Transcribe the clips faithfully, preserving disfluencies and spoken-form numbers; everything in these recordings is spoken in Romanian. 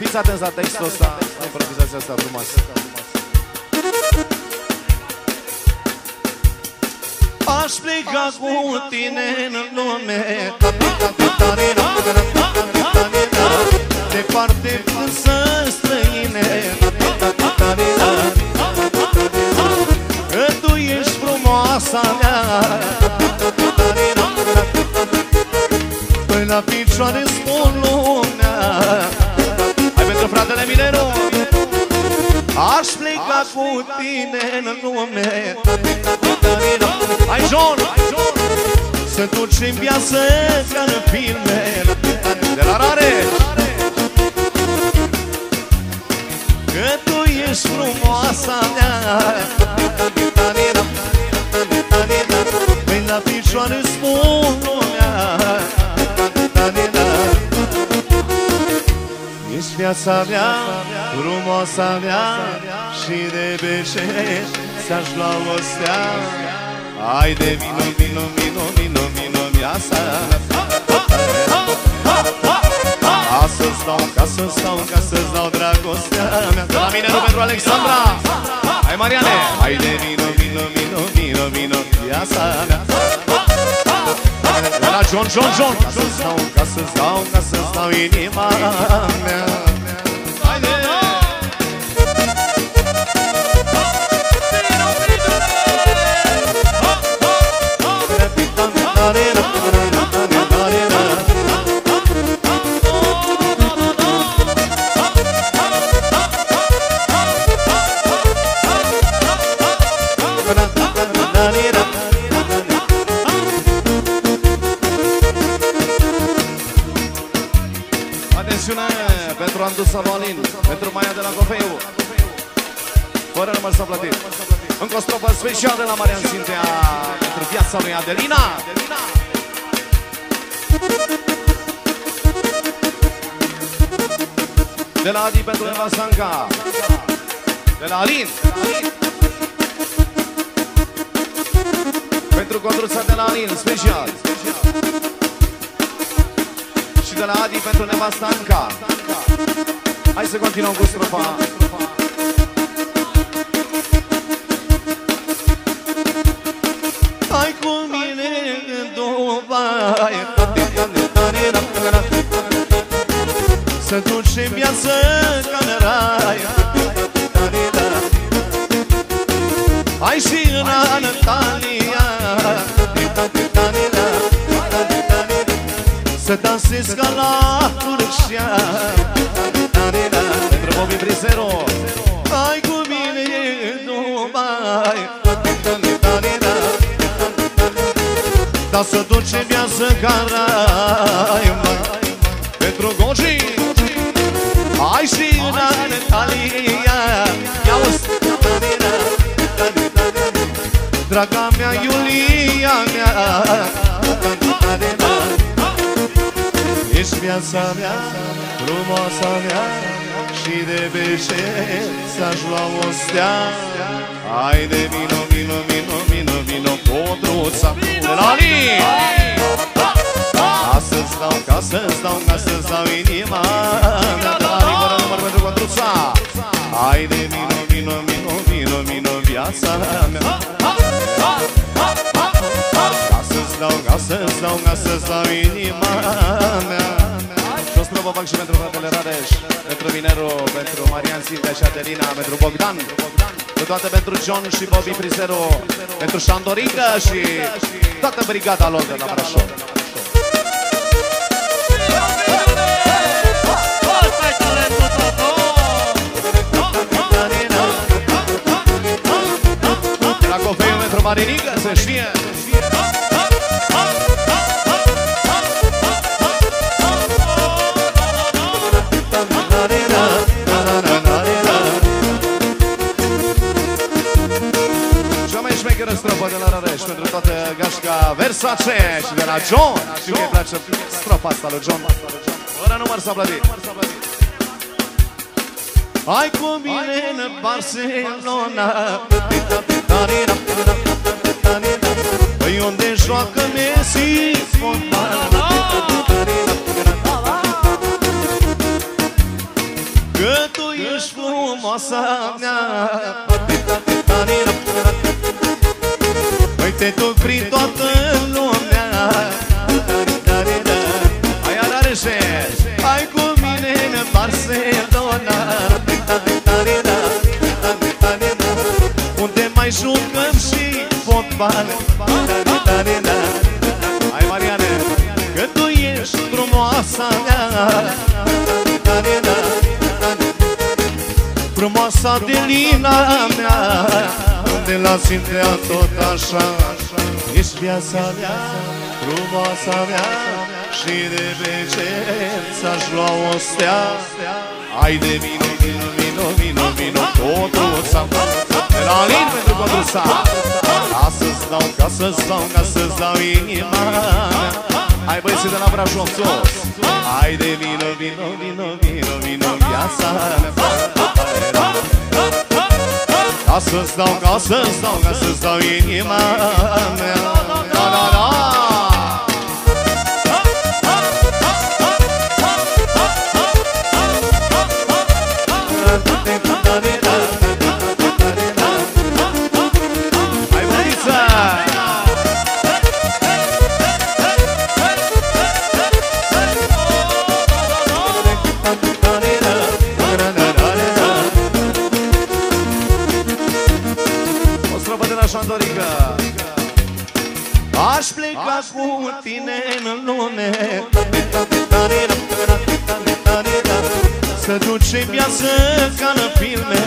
Fiți atenți la textul ăsta, la improvizația asta frumoasă. Aș pleca cu tine în lume, departe însă străine, că tu ești frumoasa mea, până la picioare spun lumea. Hai pentru fratele Mineru. Aș pleca cu tine în lume. Hai, John! Să ducem viață ca în filme de la Rare. Că tu ești frumoasa mea, păi la picioare spun lumea. Ești viața mea, frumoasa mea, și de beșe ți-aș lua o stea. Haide, vino, vino, vino, vino, vino, viața. Ca să-ți dau, ca să-ți dau, ca să-ți dau dragostea mea. De la mine, nu pentru Alexandra. Hai, Mariane. Haide, vino, vino, vino, vino, vino, viața mea. De la John, John, John. Ca să-ți dau, ca să-ți dau, ca să-ți dau inima mea. Haide! Pentru Andu Salvalin, pentru Maia de la Cofeiu, fără număr s-a plătit. Încă o strofă special de la Marian Sintea pentru viața lui Adelina. De la Adi pentru Eva Sanca. De la Alin. Pentru Condruța de la Alin, special. Și de la Adi pentru nevasta Anca. Hai să continuăm cu strofa. Hai cu mine în Dubai, să ducem viață ca în rai. Hai și în Antalya, să dansezi ca la Turcia. Pentru Bobby Brizero. Hai cu mine în Dubai, dar să duce viață ca rai. Pentru Goji. Hai și în Antalya. Ia-uzi, draga mea, Iulia mea, ești viața mea, frumoasa mea, și de beșe ți-aș lua o stea. Haide, vino, vino, vino, vino, vino, Codruța de la Alin. Ca să-ți dau, ca să-ți dau, ca să-ți dau inima mea. De la Alin, fără număr pentru Codruța. Haide, vino, vino, vino, vino, vino, viața mea. Ca să-ți dau, ca să-ți dau, ca să-ți dau inima mea. Și o strofă fac și pentru fratele Rareș, pentru Mineru, pentru Marian Sintea și Adelina, pentru Bogdan, cu toate pentru John și Bobby Brizero, pentru Șandorica și toată brigada lor de la Brașov. De la Cofeiu pentru Marinică, să știe. Strofă de la Rareș pentru toată gașca Versace și de la John. Știu că îi place strofa asta lui John. Fără număr s-a plătit. Hai cu mine în Barcelona, păi unde joacă Messi fotbal. că tu ești frumoasa mea. Uite tu prin toată lumea. Hai Arareșe, hai cu mine în Barcelona, unde mai jucăm și fotbal. Hai Mariane, că tu ești frumoasa mea, frumoasa de lina mea, unde la Sintea tot așa. Ești viața mea, frumoasa mea, și de pe cer ți-aș lua o stea. Hai de vino, vino, vino, vino, vino, Codruța, de la Alin pentru Codruța. Ca să-ți dau, ca să-ți dau, ca să-ți dau inima mea. Hai băieții de la Brașov sus. Hai de vino, vino, vino, vino, vino, viața mea. Ca să-ți dau, ca să-ți dau, ca să-ți dau inima mea. Da, da, da. Aș pleca cu tine în lume, să ducem viață ca în filme,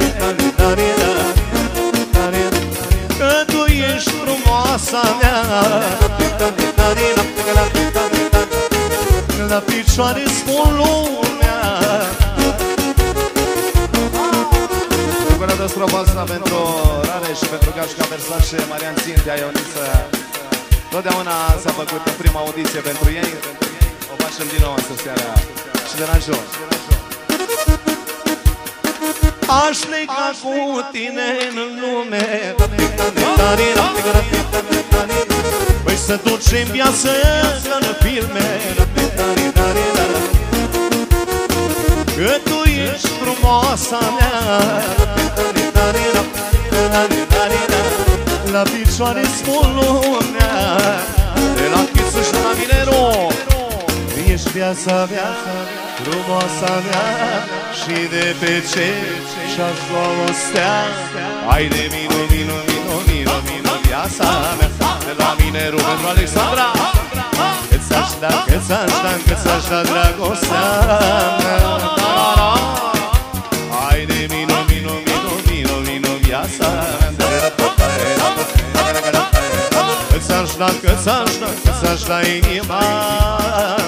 că tu ești frumoasa mea. La picioare spun lumea. Încă o dată strofa asta pentru Rareș și pentru Gașca Versace, Marian Țintea, Ioniță. Totdeauna s-a făcut în prima audiție pentru ei. O facem din nou astăzi seara. Și de la jos. Aș pleca cu tine în lume, păi să ducem viață ca în filme, că tu ești frumoasa mea. La picioare spun lumea, de la Chisu și la Mineru. Ești viața mea, frumoasa mea, și de pe cer și-aș lua o stea. Hai de vino, vino, vino, vino, vino, viața mea. De la Mineru pentru Alexandra. Că ți-aș da, că ți-aș da, că ți-aș da dragostea mea. Hai de vino, vino, vino, vino, vino, viața mea. Că ți-aș da, că ți-aș da, că ți-aș da inima